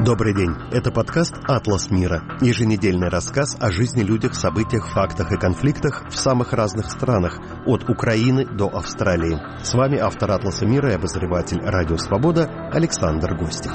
Добрый день. Это подкаст «Атлас мира». Еженедельный рассказ о жизни, людях, событиях, фактах и конфликтах в самых разных странах, от Украины до Австралии. С вами автор «Атласа мира» и обозреватель «Радио Свобода» Александр Гостев.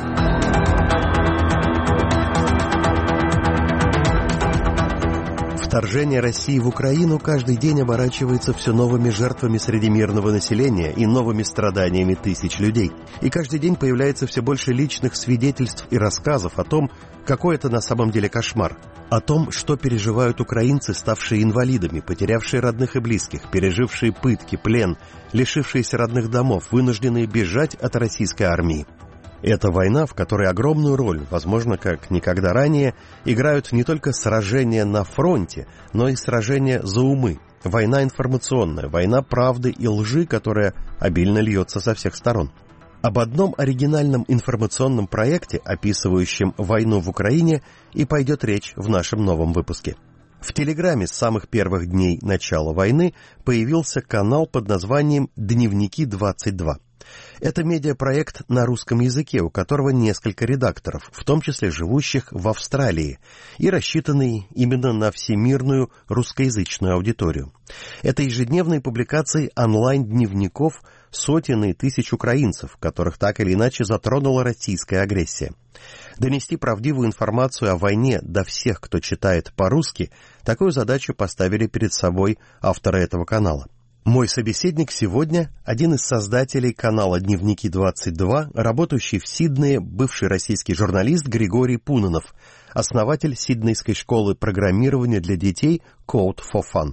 Вторжение России в Украину каждый день оборачивается все новыми жертвами среди мирного населения и новыми страданиями тысяч людей. И каждый день появляется все больше личных свидетельств и рассказов о том, какой это на самом деле кошмар. О том, что переживают украинцы, ставшие инвалидами, потерявшие родных и близких, пережившие пытки, плен, лишившиеся родных домов, вынужденные бежать от российской армии. Это война, в которой огромную роль, возможно, как никогда ранее, играют не только сражения на фронте, но и сражения за умы. Война информационная, война правды и лжи, которая обильно льется со всех сторон. Об одном оригинальном информационном проекте, описывающем войну в Украине, и пойдет речь в нашем новом выпуске. В Телеграме с самых первых дней начала войны появился канал под названием «Дневники 22». Это медиапроект на русском языке, у которого несколько редакторов, в том числе живущих в Австралии, и рассчитанный именно на всемирную русскоязычную аудиторию. Это ежедневные публикации онлайн-дневников сотен и тысяч украинцев, которых так или иначе затронула российская агрессия. Донести правдивую информацию о войне до всех, кто читает по-русски, такую задачу поставили перед собой авторы этого канала. Мой собеседник сегодня – один из создателей канала «Дневники 22», работающий в Сиднее, бывший российский журналист Григорий Пунанов, основатель Сиднейской школы программирования для детей Code for Fun.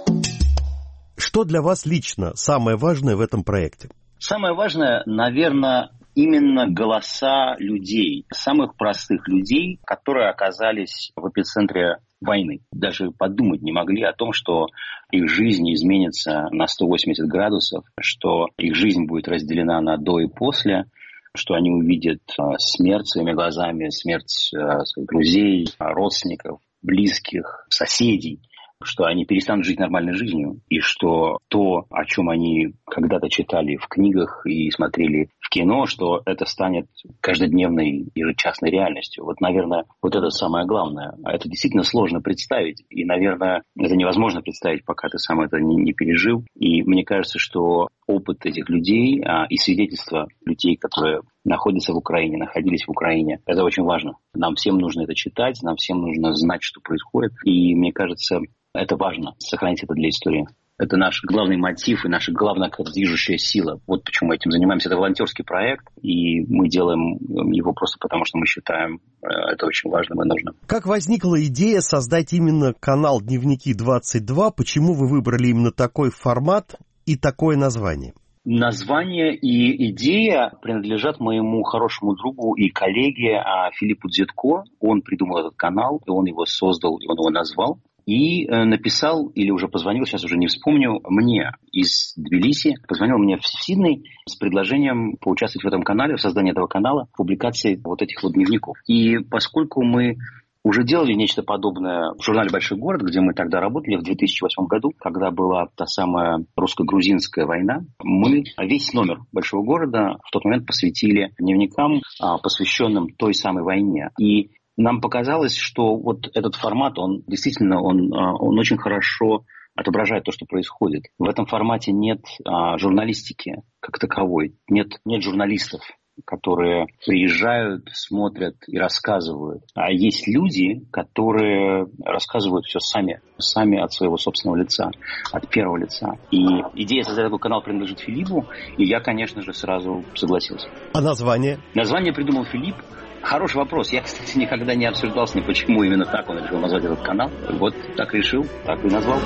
Что для вас лично самое важное в этом проекте? Самое важное, наверное, именно голоса людей, самых простых людей, которые оказались в эпицентре войны. Даже подумать не могли о том, что их жизнь изменится на 180 градусов, что их жизнь будет разделена на до и после, что они увидят смерть своими глазами, смерть своих друзей, родственников, близких, соседей, что они перестанут жить нормальной жизнью, и что то, о чем они когда-то читали в книгах и смотрели в кино, что это станет каждодневной ежечасной реальностью. Вот, наверное, вот это самое главное. А это действительно сложно представить. И, наверное, это невозможно представить, пока ты сам это не пережил. И мне кажется, что опыт этих людей и свидетельства людей, которые находятся в Украине, находились в Украине, это очень важно. Нам всем нужно это читать, нам всем нужно знать, что происходит. И мне кажется, это важно, сохранить это для истории. Это наш главный мотив и наша главная движущая сила. Вот почему мы этим занимаемся. Это волонтерский проект, и мы делаем его просто потому, что мы считаем это очень важным и нужным. Как возникла идея создать именно канал «Дневники 22»? Почему вы выбрали именно такой формат и такое название? Название и идея принадлежат моему хорошему другу и коллеге Филиппу Дзетко. Он придумал этот канал, и он его создал, и он его назвал. И написал, или уже позвонил, сейчас уже не вспомню, мне из Тбилиси, позвонил мне в Сидней с предложением поучаствовать в этом канале, в создании этого канала, в публикации вот этих вот дневников. И поскольку мы уже делали нечто подобное в журнале «Большой город», где мы тогда работали в 2008 году, когда была та самая русско-грузинская война, мы весь номер «Большого города» в тот момент посвятили дневникам, посвященным той самой войне. И нам показалось, что вот этот формат, он действительно, он очень хорошо отображает то, что происходит. В этом формате нет журналистики как таковой, нет журналистов, которые приезжают, смотрят и рассказывают. А есть люди, которые рассказывают все сами от своего собственного лица, от первого лица. И идея создать такой канал принадлежит Филиппу, и я, конечно же, сразу согласился. А название? Название придумал Филипп. Хороший вопрос. Я, кстати, никогда не обсуждал с ним, почему именно так он решил назвать этот канал. Вот так решил, так и назвал.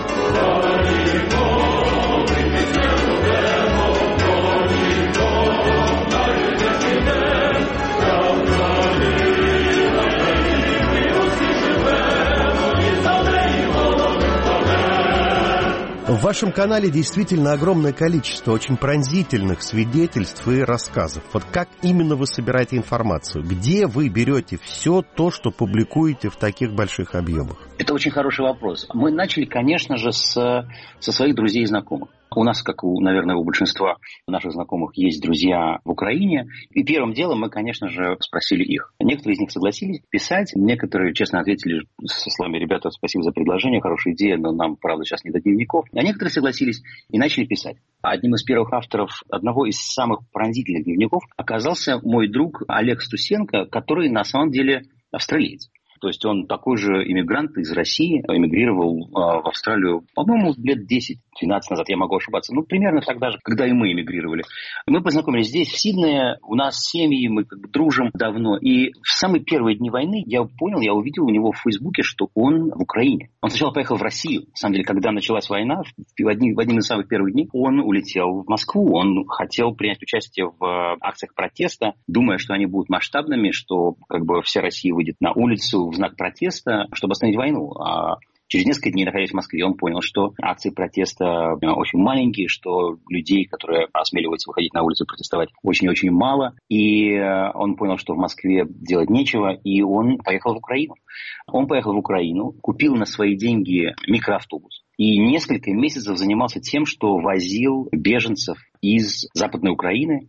В вашем канале действительно огромное количество очень пронзительных свидетельств и рассказов. Вот как именно вы собираете информацию? Где вы берете все то, что публикуете в таких больших объемах? Это очень хороший вопрос. Мы начали, конечно же, со своих друзей и знакомых. У нас, как, наверное, у большинства наших знакомых, есть друзья в Украине. И первым делом мы, конечно же, спросили их. Некоторые из них согласились писать. Некоторые, честно, ответили со словами: ребята, спасибо за предложение, хорошая идея, но нам, правда, сейчас не до дневников. А некоторые согласились и начали писать. Одним из первых авторов одного из самых пронзительных дневников оказался мой друг Олег Стусенко, который на самом деле австралиец. То есть он такой же иммигрант из России, эмигрировал в Австралию, по-моему, лет 10-12 назад, я могу ошибаться. Примерно тогда же, когда и мы эмигрировали. Мы познакомились здесь, в Сиднее, у нас семьи, мы как бы дружим давно. И в самые первые дни войны я увидел у него в Фейсбуке, что он в Украине. Он сначала поехал в Россию. На самом деле, когда началась война, в один из самых первых дней, он улетел в Москву. Он хотел принять участие в акциях протеста, думая, что они будут масштабными, что как бы вся Россия выйдет на улицу в знак протеста, чтобы остановить войну. А через несколько дней, находясь в Москве, он понял, что акции протеста очень маленькие, что людей, которые осмеливаются выходить на улицу протестовать, очень-очень мало. И он понял, что в Москве делать нечего, и он поехал в Украину. Он поехал в Украину, купил на свои деньги микроавтобус и несколько месяцев занимался тем, что возил беженцев из Западной Украины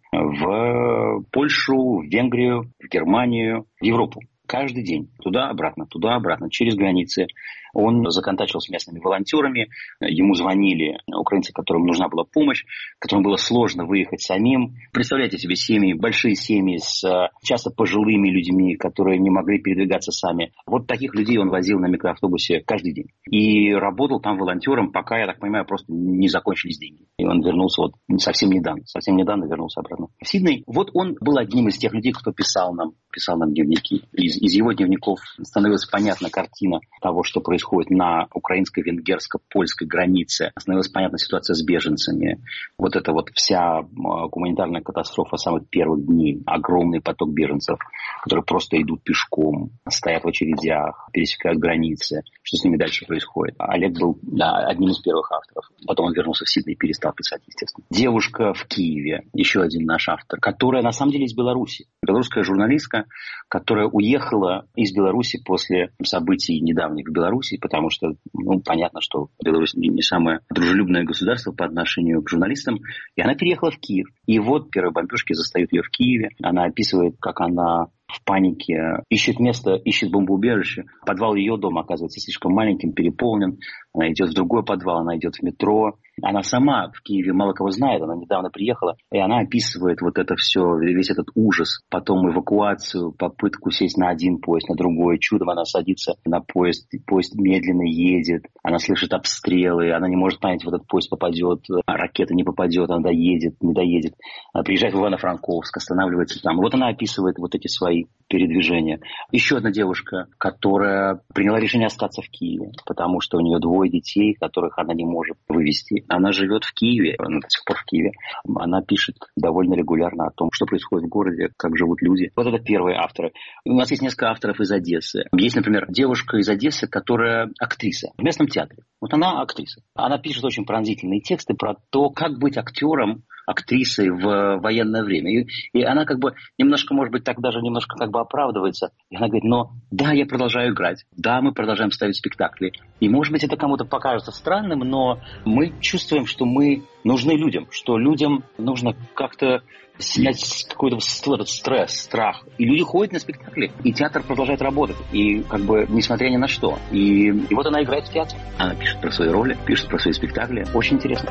в Польшу, в Венгрию, в Германию, в Европу. Каждый день. Туда-обратно, через границы. Он законтачил с местными волонтерами. Ему звонили украинцы, которым нужна была помощь, которым было сложно выехать самим. Представляете себе семьи, большие семьи с часто пожилыми людьми, которые не могли передвигаться сами. Вот таких людей он возил на микроавтобусе каждый день. И работал там волонтером, пока, я так понимаю, просто не закончились деньги. И он вернулся совсем недавно вернулся обратно в Сидней. Вот он был одним из тех людей, кто писал нам дневники. Из его дневников становилась понятна картина того, что происходит на украинско-венгерско-польской границе. Становилась понятна ситуация с беженцами. Вот эта вот вся гуманитарная катастрофа самых первых дней. Огромный поток беженцев, которые просто идут пешком, стоят в очередях, пересекают границы. Что с ними дальше происходит? Олег был одним из первых авторов. Потом он вернулся в Сидней и перестал писать, естественно. Девушка в Киеве, еще один наш автор, которая на самом деле из Беларуси. Белорусская журналистка, которая уехала из Беларуси после событий недавних в Беларуси, потому что, понятно, что Беларусь не самое дружелюбное государство по отношению к журналистам, и она переехала в Киев. И вот первые бомбежки застают ее в Киеве. Она описывает, как она в панике ищет место, ищет бомбоубежище. Подвал ее дома оказывается слишком маленьким, переполнен. Она идет в другой подвал, она идет в метро. Она сама в Киеве мало кого знает, она недавно приехала, и она описывает вот это все, весь этот ужас, потом эвакуацию, попытку сесть на один поезд, на другой. Чудом она садится на поезд медленно едет, она слышит обстрелы, она не может понять, в этот поезд попадет, ракета не попадет, она доедет, не доедет. Она приезжает в Ивано-Франковск, останавливается там. Вот она описывает вот эти свои передвижения. Еще одна девушка, которая приняла решение остаться в Киеве, потому что у нее 2 детей, которых она не может вывести. Она живет в Киеве, она до сих пор в Киеве. Она пишет довольно регулярно о том, что происходит в городе, как живут люди. Вот это первые авторы. У нас есть несколько авторов из Одессы. Есть, например, девушка из Одессы, которая актриса в местном театре. Вот она актриса. Она пишет очень пронзительные тексты про то, как быть актером, актрисой в военное время. И она как бы немножко, может быть, так даже немножко как бы оправдывается. И она говорит, да, я продолжаю играть. Да, мы продолжаем ставить спектакли. И, может быть, это кому-то покажется странным, но мы чувствуем, что мы нужны людям, что людям нужно как-то снять какой-то этот стресс, страх. И люди ходят на спектакли, и театр продолжает работать. И как бы несмотря ни на что. И вот она играет в театре. Она пишет про свои роли, пишет про свои спектакли. Очень интересно.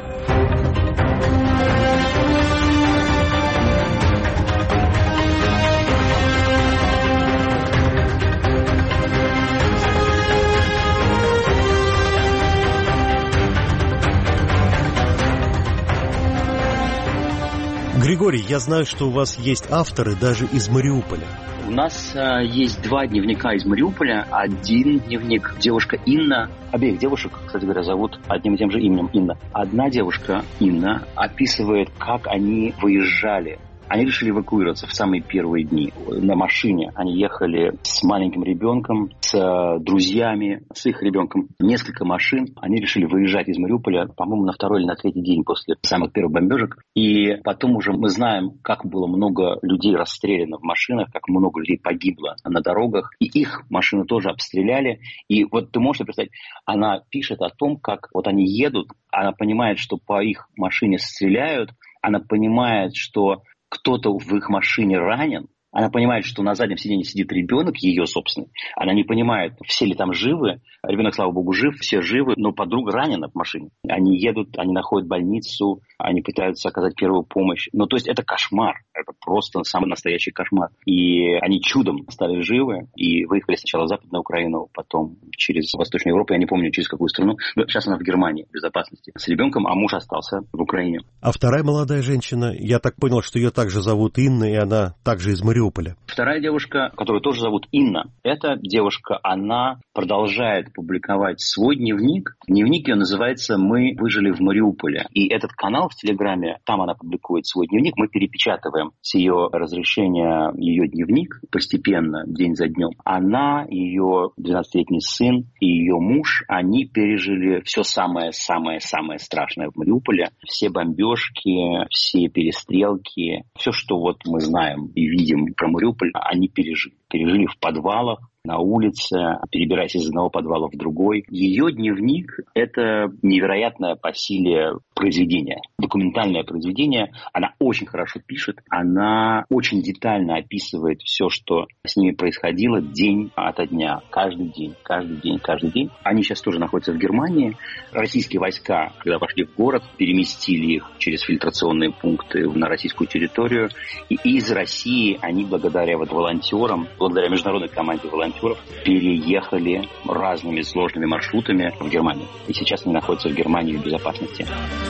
Григорий, я знаю, что у вас есть авторы даже из Мариуполя. У нас есть 2 дневника из Мариуполя. Один дневник девушка Инна. Обеих девушек, кстати говоря, зовут одним и тем же именем Инна. Одна девушка, Инна, описывает, как они выезжали. Они решили эвакуироваться в самые первые дни. На машине они ехали с маленьким ребенком, с друзьями, с их ребенком. Несколько машин. Они решили выезжать из Мариуполя, по-моему, на второй или на третий день после самых первых бомбежек. И потом уже мы знаем, как было много людей расстреляно в машинах, как много людей погибло на дорогах. И их машины тоже обстреляли. И вот ты можешь представить, она пишет о том, как вот они едут, она понимает, что по их машине стреляют, она понимает, что кто-то в их машине ранен, она понимает, что на заднем сиденье сидит ребенок, ее собственный. Она не понимает, все ли там живы. Ребенок, слава богу, жив, все живы, но подруга ранена в машине. Они едут, они находят больницу, они пытаются оказать первую помощь. Ну, то есть это кошмар. Это просто самый настоящий кошмар. И они чудом стали живы и выехали сначала в Западную Украину, потом через Восточную Европу. Я не помню, через какую страну. Но сейчас она в Германии в безопасности с ребенком, а муж остался в Украине. А вторая молодая женщина, я так понял, что ее также зовут Инна, и она также из Мариуполя. Вторая девушка, которую тоже зовут Инна, эта девушка, она продолжает публиковать свой дневник. Дневник ее называется «Мы выжили в Мариуполе». И этот канал в Телеграме, там она публикует свой дневник. Мы перепечатываем с ее разрешения ее дневник постепенно, день за днем. Она, ее 12-летний сын и ее муж, они пережили все самое-самое-самое страшное в Мариуполе. Все бомбежки, все перестрелки, все, что вот мы знаем и видим про Мариуполь, они пережили. Пережили в подвалах, на улице, перебираясь из одного подвала в другой. Ее дневник – это невероятное по силе произведение, документальное произведение. Она очень хорошо пишет, она очень детально описывает все, что с ними происходило день ото дня, каждый день. Они сейчас тоже находятся в Германии. Российские войска, когда вошли в город, переместили их через фильтрационные пункты на российскую территорию. И из России они благодаря волонтерам, благодаря международной команде волонтеров, переехали разными сложными маршрутами в Германию. И сейчас они находятся в Германии в безопасности.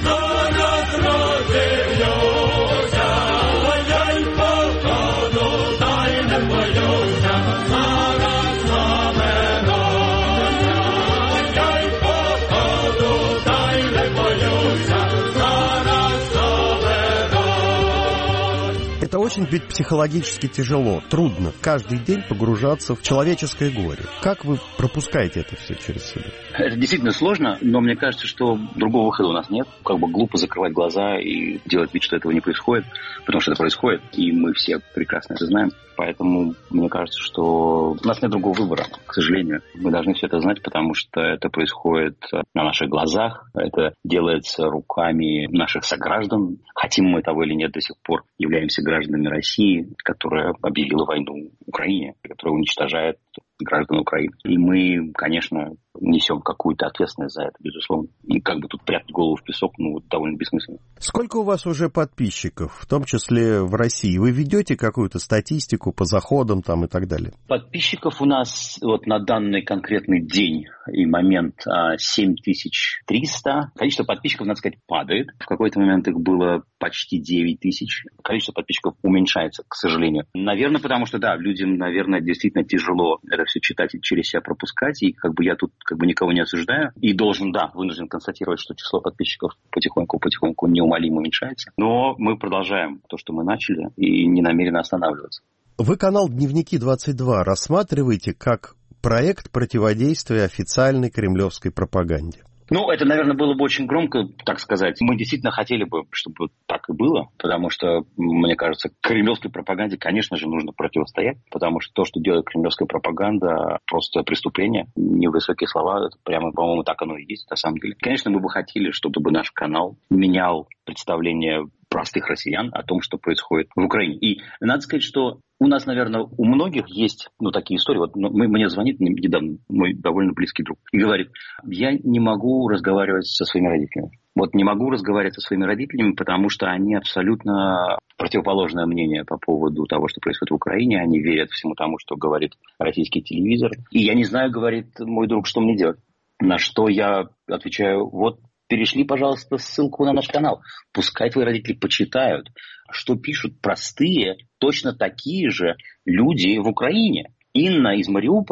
Это очень ведь психологически тяжело, трудно каждый день погружаться в человеческое горе. Как вы пропускаете это все через себя? Это действительно сложно, но мне кажется, что другого выхода у нас нет. Как бы глупо закрывать глаза и делать вид, что этого не происходит, потому что это происходит, и мы все прекрасно это знаем. Поэтому мне кажется, что у нас нет другого выбора, к сожалению. Мы должны все это знать, потому что это происходит на наших глазах, это делается руками наших сограждан. Хотим мы того или нет, до сих пор являемся гражданами России, которая объявила войну Украине, которая уничтожает граждан Украины. И мы, конечно, несем какую-то ответственность за это, безусловно. И как бы тут прятать голову в песок, довольно бессмысленно. Сколько у вас уже подписчиков, в том числе в России? Вы ведете какую-то статистику по заходам там и так далее? Подписчиков у нас вот на данный конкретный день и момент 7300. Количество подписчиков, надо сказать, падает. В какой-то момент их было почти 9000. Количество подписчиков уменьшается, к сожалению. Наверное, потому что, да, людям, наверное, действительно тяжело это все читать и через себя пропускать. И как бы я тут никого не осуждаю. И вынужден констатировать, что число подписчиков потихоньку неумолимо уменьшается. Но мы продолжаем то, что мы начали, и не намерены останавливаться. Вы канал «Дневники 22» рассматриваете как проект противодействия официальной кремлевской пропаганде? Это, наверное, было бы очень громко, так сказать. Мы действительно хотели бы, чтобы так и было, потому что, мне кажется, кремлевской пропаганде, конечно же, нужно противостоять, потому что то, что делает кремлевская пропаганда, просто преступление. Невысокие слова, это прямо, по-моему, так оно и есть, на самом деле. Конечно, мы бы хотели, чтобы наш канал менял представление простых россиян о том, что происходит в Украине. И надо сказать, что у нас, наверное, у многих есть такие истории. Мне звонит недавно мой довольно близкий друг и говорит: я не могу разговаривать со своими родителями. Не могу разговаривать со своими родителями, потому что они абсолютно противоположное мнение по поводу того, что происходит в Украине. Они верят всему тому, что говорит российский телевизор. И я не знаю, говорит мой друг, что мне делать. На что я отвечаю: перешли, пожалуйста, ссылку на наш канал. Пускай твои родители почитают, что пишут простые, точно такие же люди в Украине. Инна из Мариуполя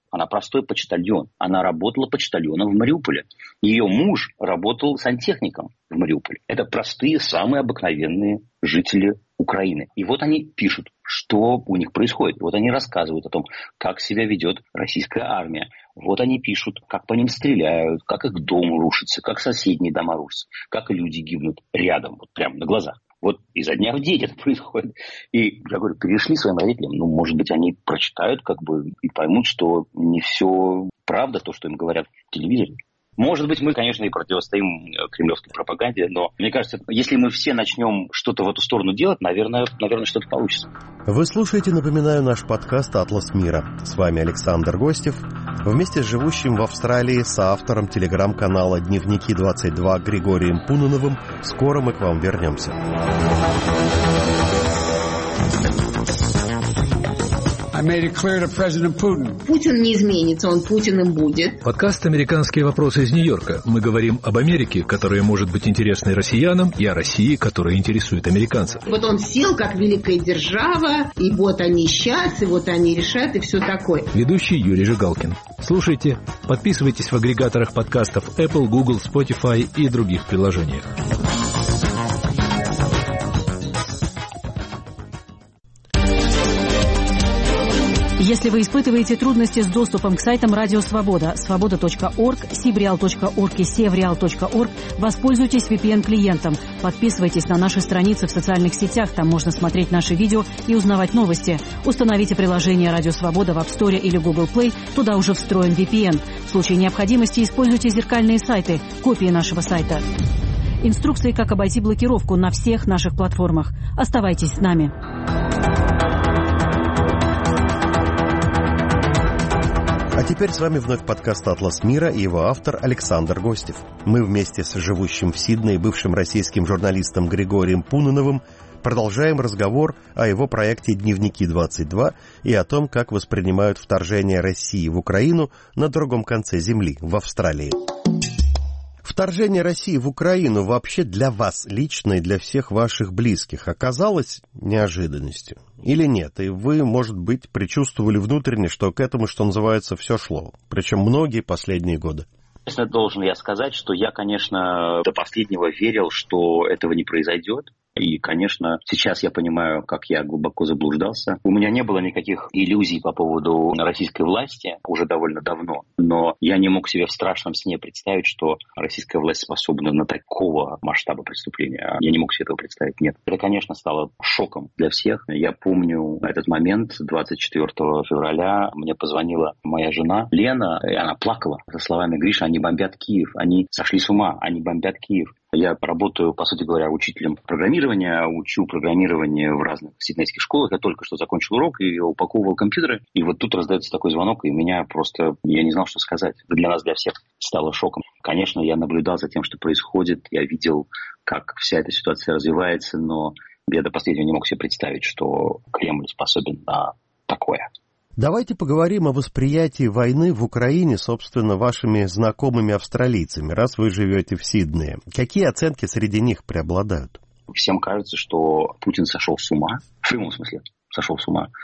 Она простой почтальон. Она работала почтальоном в Мариуполе. Ее муж работал сантехником в Мариуполе. Это простые, самые обыкновенные жители Украины. И вот они пишут, что у них происходит. Вот они рассказывают о том, как себя ведет российская армия. Вот они пишут, как по ним стреляют, как их дом рушится, как соседние дома рушатся, как люди гибнут рядом, вот прямо на глазах. Вот изо дня в день это происходит. И я говорю, перешли своим родителям. Ну, может быть, они прочитают и поймут, что не все правда, то, что им говорят в телевизоре. Может быть, мы, конечно, и противостоим кремлевской пропаганде, но, мне кажется, если мы все начнем что-то в эту сторону делать, наверное, что-то получится. Вы слушаете, напоминаю, наш подкаст «Атлас мира». С вами Александр Гостев. Вместе с живущим в Австралии соавтором телеграм-канала «Дневники 22» Григорием Пуноновым скоро мы к вам вернемся. Путин не изменится, он Путиным будет. Подкаст «Американские вопросы» из Нью-Йорка. Мы говорим об Америке, которая может быть интересной россиянам, и о России, которая интересует американцев. Вот он сел как великая держава, и вот они сейчас, и вот они решат, и все такое. Ведущий Юрий Жигалкин. Слушайте, подписывайтесь в агрегаторах подкастов Apple, Google, Spotify и других приложениях. Если вы испытываете трудности с доступом к сайтам Радио Свобода, свобода.орг, sibreal.org и sevreal.org, воспользуйтесь VPN-клиентом. Подписывайтесь на наши страницы в социальных сетях, там можно смотреть наши видео и узнавать новости. Установите приложение Радио Свобода в App Store или Google Play, туда уже встроен VPN. В случае необходимости используйте зеркальные сайты, копии нашего сайта. Инструкции, как обойти блокировку на всех наших платформах. Оставайтесь с нами. А теперь с вами вновь подкаст «Атлас мира» и его автор Александр Гостев. Мы вместе с живущим в Сиднее бывшим российским журналистом Григорием Пуноновым продолжаем разговор о его проекте «Дневники 22» и о том, как воспринимают вторжение России в Украину на другом конце земли, в Австралии. Вторжение России в Украину вообще для вас лично и для всех ваших близких оказалось неожиданностью? Или нет? И вы, может быть, предчувствовали внутренне, что к этому, что называется, все шло. Причем многие последние годы. Честно, должен я сказать, что я, конечно, до последнего верил, что этого не произойдет. И, конечно, сейчас я понимаю, как я глубоко заблуждался. У меня не было никаких иллюзий по поводу российской власти уже довольно давно. Но я не мог себе в страшном сне представить, что российская власть способна на такого масштаба преступления. Я не мог себе этого представить, нет. Это, конечно, стало шоком для всех. Я помню этот момент, 24 февраля, мне позвонила моя жена Лена, и она плакала со словами: «Гриша, они бомбят Киев, они сошли с ума, они бомбят Киев». Я работаю, по сути говоря, учителем программирования, учу программирование в разных сиднейских школах. Я только что закончил урок и упаковывал компьютеры. И вот тут раздается такой звонок, и меня просто... Я не знал, что сказать. Для нас, для всех стало шоком. Конечно, я наблюдал за тем, что происходит. Я видел, как вся эта ситуация развивается, но я до последнего не мог себе представить, что Кремль способен на такое. Давайте поговорим о восприятии войны в Украине, собственно, вашими знакомыми австралийцами, раз вы живете в Сиднее. Какие оценки среди них преобладают? Всем кажется, что Путин сошел с ума, в прямом смысле сошел с ума,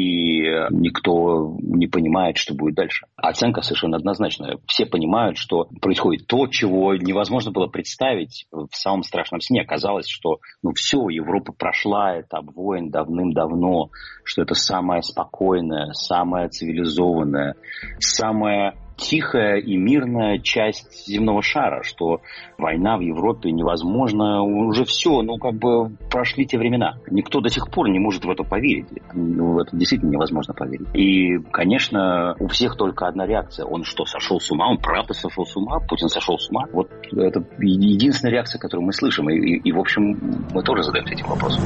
и никто не понимает, что будет дальше. Оценка совершенно однозначная. Все понимают, что происходит то, чего невозможно было представить в самом страшном сне. Казалось, что все, Европа прошла этап войн давным-давно, что это самая спокойная, самая цивилизованная, самая тихая и мирная часть земного шара, что война в Европе невозможна, уже все, прошли те времена. Никто до сих пор не может в это поверить. В это действительно невозможно поверить. И, конечно, у всех только одна реакция. Он что, сошел с ума? Он правда сошел с ума? Путин сошел с ума? Вот это единственная реакция, которую мы слышим. И в общем, мы тоже задаемся этим вопросом.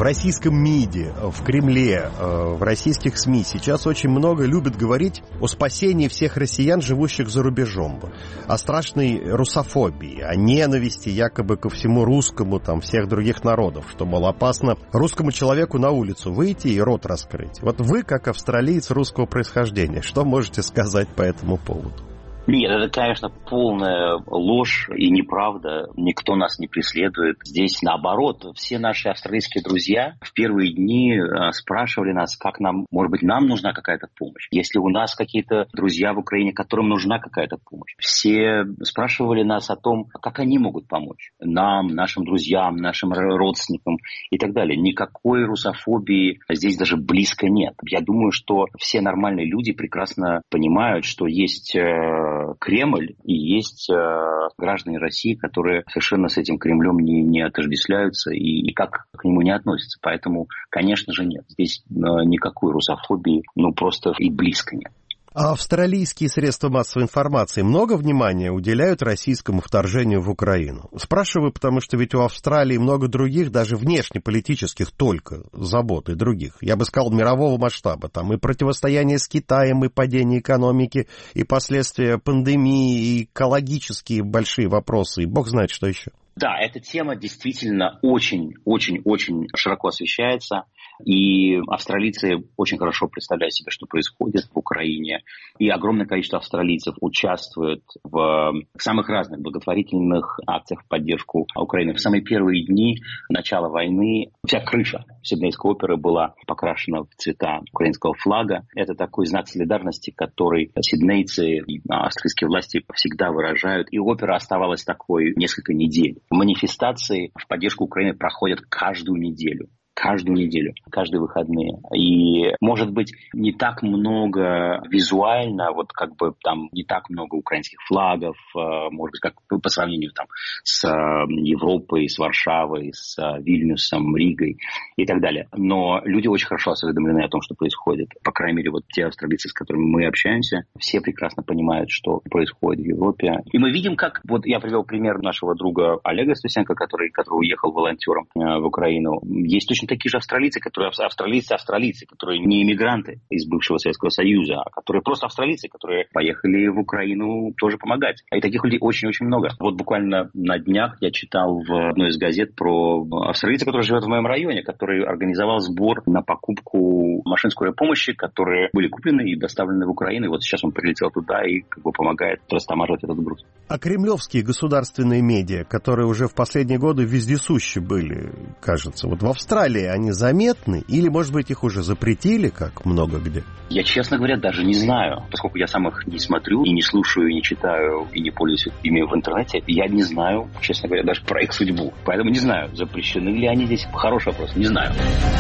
российском МИДе, в Кремле, в российских СМИ сейчас очень много любят говорить о спасении всех россиян, живущих за рубежом, о страшной русофобии, о ненависти якобы ко всему русскому, там, всех других народов, что, мол, опасно русскому человеку на улицу выйти и рот раскрыть. Вот вы, как австралиец русского происхождения, что можете сказать по этому поводу? Нет, это, конечно, полная ложь и неправда. Никто нас не преследует. Здесь, наоборот, все наши австралийские друзья в первые дни спрашивали нас, как нам, может быть, нам нужна какая-то помощь. Если у нас какие-то друзья в Украине, которым нужна какая-то помощь. Все спрашивали нас о том, как они могут помочь. Нам, нашим друзьям, нашим родственникам и так далее. Никакой русофобии здесь даже близко нет. Я думаю, что все нормальные люди прекрасно понимают, что есть Кремль и есть граждане России, которые совершенно с этим Кремлем не отождествляются и никак к нему не относятся. Поэтому, конечно же, нет. Здесь никакой русофобии, просто и близко нет. А австралийские средства массовой информации много внимания уделяют российскому вторжению в Украину? Спрашиваю, потому что ведь у Австралии много других, даже внешнеполитических только забот и других. Я бы сказал, мирового масштаба. Там и противостояние с Китаем, и падение экономики, и последствия пандемии, и экологические большие вопросы, и бог знает, что еще. Да, эта тема действительно очень-очень-очень широко освещается. И австралийцы очень хорошо представляют себе, что происходит в Украине. И огромное количество австралийцев участвует в самых разных благотворительных акциях в поддержку Украины. В самые первые дни начала войны вся крыша Сиднейской оперы была покрашена в цвета украинского флага. Это такой знак солидарности, который сиднейцы и австралийские власти всегда выражают. И опера оставалась такой несколько недель. Манифестации в поддержку Украины проходят каждую неделю, каждые выходные. И, может быть, не так много визуально, не так много украинских флагов, может быть, как по сравнению с Европой, с Варшавой, с Вильнюсом, Ригой и так далее. Но люди очень хорошо осведомлены о том, что происходит. По крайней мере, те австралийцы, с которыми мы общаемся, все прекрасно понимают, что происходит в Европе. И мы видим, как... я привел пример нашего друга Олега Стусенко, который уехал волонтером в Украину. Есть точно такие же австралийцы, которые не иммигранты из бывшего Советского Союза, а которые просто австралийцы, которые поехали в Украину тоже помогать. И таких людей очень-очень много. Буквально на днях я читал в одной из газет про австралийца, который живет в моем районе, который организовал сбор на покупку машин скорой помощи, которые были куплены и доставлены в Украину. И сейчас он прилетел туда и помогает растамаживать этот груз. А кремлевские государственные медиа, которые уже в последние годы вездесущи были, кажется, в Австралии они заметны? Или, может быть, их уже запретили, как много где? Я, честно говоря, даже не знаю. Поскольку я сам их не смотрю, и не слушаю, и не читаю, и не пользуюсь ими в интернете, я не знаю, честно говоря, даже про их судьбу. Поэтому не знаю, запрещены ли они здесь. Хороший вопрос, не знаю.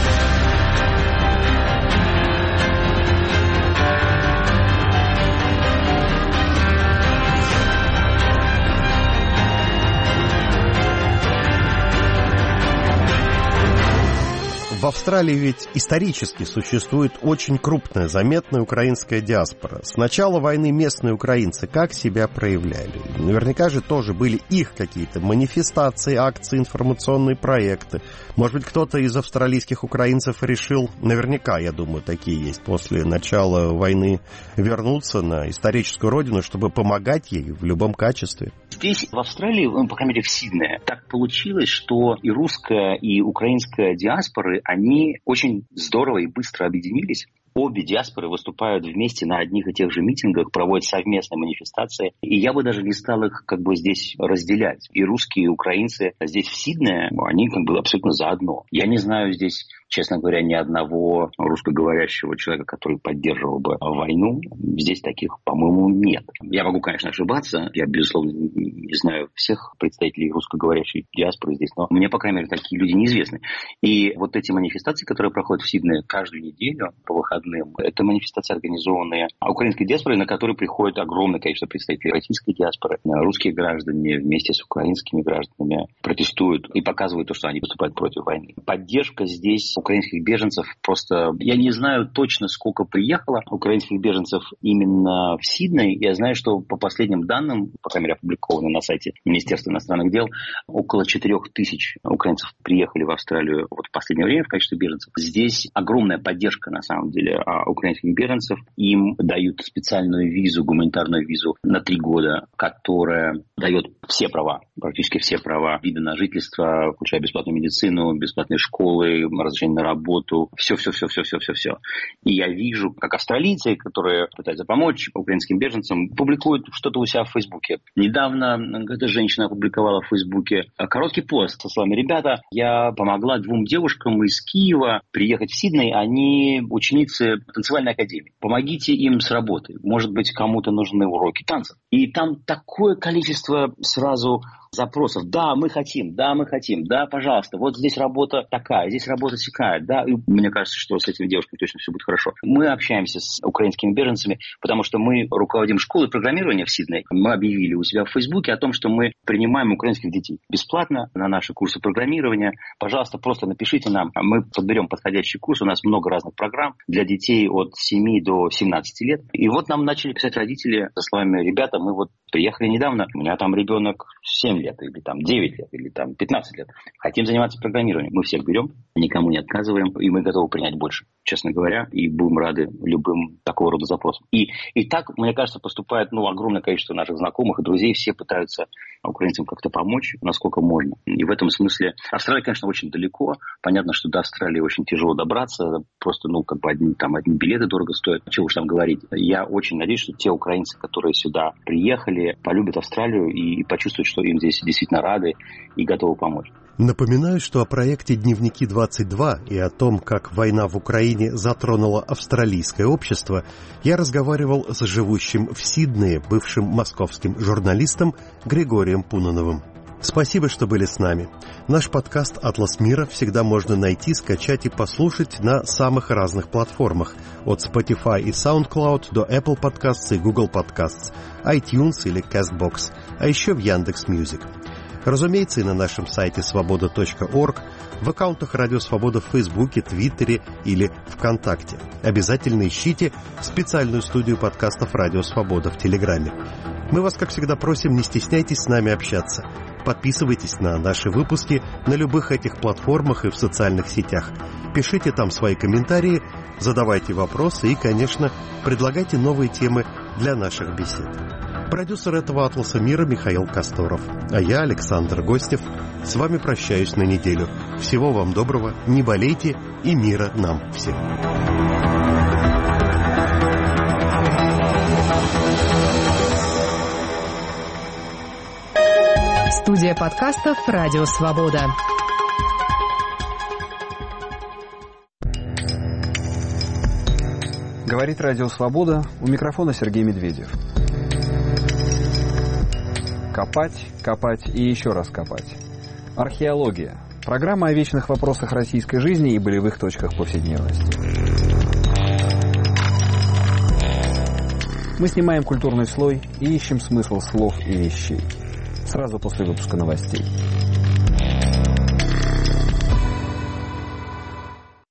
В Австралии ведь исторически существует очень крупная, заметная украинская диаспора. С начала войны местные украинцы как себя проявляли? Наверняка же тоже были их какие-то манифестации, акции, информационные проекты. Может быть, кто-то из австралийских украинцев решил, наверняка, я думаю, такие есть, после начала войны вернуться на историческую родину, чтобы помогать ей в любом качестве? Здесь, в Австралии, по крайней мере, в Сиднее, так получилось, что и русская, и украинская диаспоры, они очень здорово и быстро объединились. Обе диаспоры выступают вместе на одних и тех же митингах, проводят совместные манифестации. И я бы даже не стал их здесь разделять. И русские, и украинцы здесь, в Сиднее, они абсолютно заодно. Я не знаю здесь, честно говоря, ни одного русскоговорящего человека, который поддерживал бы войну. Здесь таких, по-моему, нет. Я могу, конечно, ошибаться. Я, безусловно, не знаю всех представителей русскоговорящей диаспоры здесь. Но мне, по крайней мере, такие люди неизвестны. И эти манифестации, которые проходят в Сиднее каждую неделю по выходным, родным. Это манифестации, организованные украинской диаспорой, на которые приходит огромное количество представителей российской диаспоры. Русские граждане вместе с украинскими гражданами протестуют и показывают то, что они выступают против войны. Поддержка здесь украинских беженцев просто... Я не знаю точно, сколько приехало украинских беженцев именно в Сидней. Я знаю, что по последним данным, по крайней мере, опубликованным на сайте Министерства иностранных дел, около 4000 украинцев приехали в Австралию в последнее время в качестве беженцев. Здесь огромная поддержка, на самом деле, украинских беженцев. Им дают специальную визу, гуманитарную визу на 3 года, которая дает все права, практически все права, виды на жительство, включая бесплатную медицину, бесплатные школы, разрешение на работу, все. И я вижу, как австралийцы, которые пытаются помочь украинским беженцам, публикуют что-то у себя в Фейсбуке. Недавно эта женщина опубликовала в Фейсбуке короткий пост со словами: ребята, я помогла 2 девушкам из Киева приехать в Сидней, они ученицы танцевальной академии. Помогите им с работой. Может быть, кому-то нужны уроки танцев. И там такое количество сразу запросов. Да, мы хотим, да, пожалуйста, вот здесь работа такая, здесь работа сякая, да, и мне кажется, что с этими девушками точно все будет хорошо. Мы общаемся с украинскими беженцами, потому что мы руководим школой программирования в Сиднее. Мы объявили у себя в Фейсбуке о том, что мы принимаем украинских детей бесплатно на наши курсы программирования. Пожалуйста, просто напишите нам, мы подберем подходящий курс. У нас много разных программ для детей от 7 до 17 лет. И вот нам начали писать родители со словами: ребята, мы вот приехали недавно, у меня там ребенок 7 лет, или там 9 лет, или там 15 лет. Хотим заниматься программированием. Мы всех берем, никому не отказываем, и мы готовы принять больше, честно говоря, и будем рады любым такого рода запросам. И так, мне кажется, поступает огромное количество наших знакомых и друзей. Все пытаются украинцам как-то помочь, насколько можно. И в этом смысле Австралия, конечно, очень далеко. Понятно, что до Австралии очень тяжело добраться. Просто, одни билеты дорого стоят. Чего уж там говорить. Я очень надеюсь, что те украинцы, которые сюда приехали, полюбят Австралию и почувствуют, что им здесь действительно рады и готовы помочь. Напоминаю, что о проекте «Дневники-22» и о том, как война в Украине затронула австралийское общество, я разговаривал с живущим в Сиднее бывшим московским журналистом Григорием Пуноновым. Спасибо, что были с нами. Наш подкаст «Атлас мира» всегда можно найти, скачать и послушать на самых разных платформах, от Spotify и SoundCloud до Apple Podcasts и Google Podcasts, iTunes или CastBox, а еще в Яндекс.Мьюзик. Разумеется, и на нашем сайте свобода.орг, в аккаунтах Радио Свобода в Фейсбуке, Твиттере или ВКонтакте. Обязательно ищите специальную студию подкастов Радио Свобода в Телеграме. Мы вас, как всегда, просим, не стесняйтесь с нами общаться. Подписывайтесь на наши выпуски на любых этих платформах и в социальных сетях. Пишите там свои комментарии, задавайте вопросы и, конечно, предлагайте новые темы для наших бесед. Продюсер этого «Атласа мира» Михаил Касторов. А я, Александр Гостев, с вами прощаюсь на неделю. Всего вам доброго, не болейте и мира нам всем. Студия подкастов «Радио Свобода». Говорит Радио Свобода, у микрофона Сергей Медведев. Копать, копать и еще раз копать. Археология. Программа о вечных вопросах российской жизни и болевых точках повседневности. Мы снимаем культурный слой и ищем смысл слов и вещей. Сразу после выпуска новостей.